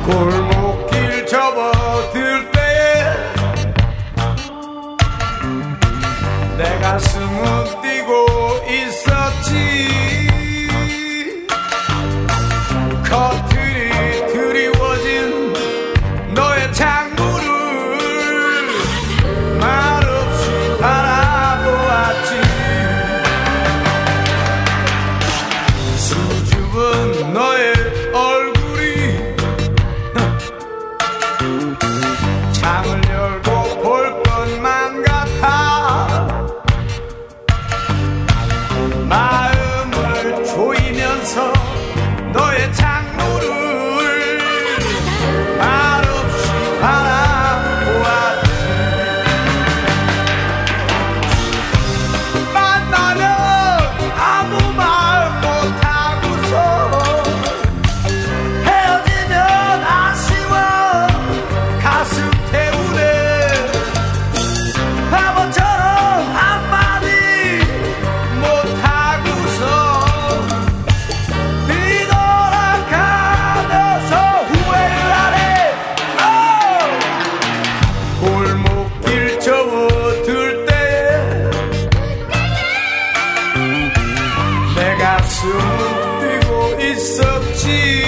골목길 접어들 때 내 가슴은 뛰고 있었지. 커튼이 드리워진 너의 창문을 말없이 바라보았지. 수줍은 너의 얼굴이 창을 열고 볼 것만 같아. 마음을 조이면서 너의 창문을 말없이 바라보았지. 만나면 아무 말 못하고서 헤어지면 아쉬워 가슴 태우네. 바보처럼 한마디 못하고서 뒤돌아가면서 후회를 하네. 골목길 접어들 때 내 가슴은 뛰고 있었지.